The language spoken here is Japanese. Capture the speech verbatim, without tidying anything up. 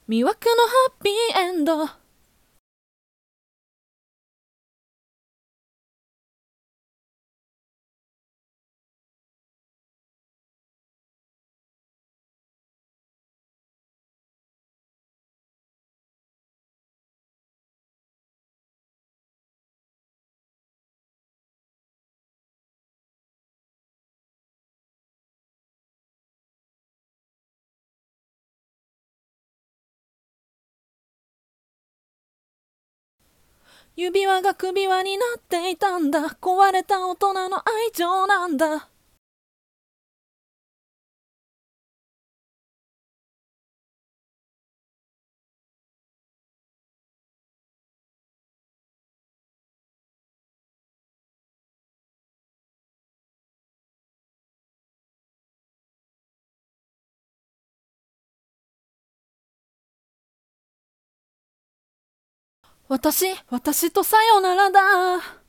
魅惑のハッピーエンド。指輪が首輪になっていたんだ。壊れた大人の愛情なんだ。私、私とさよならだ。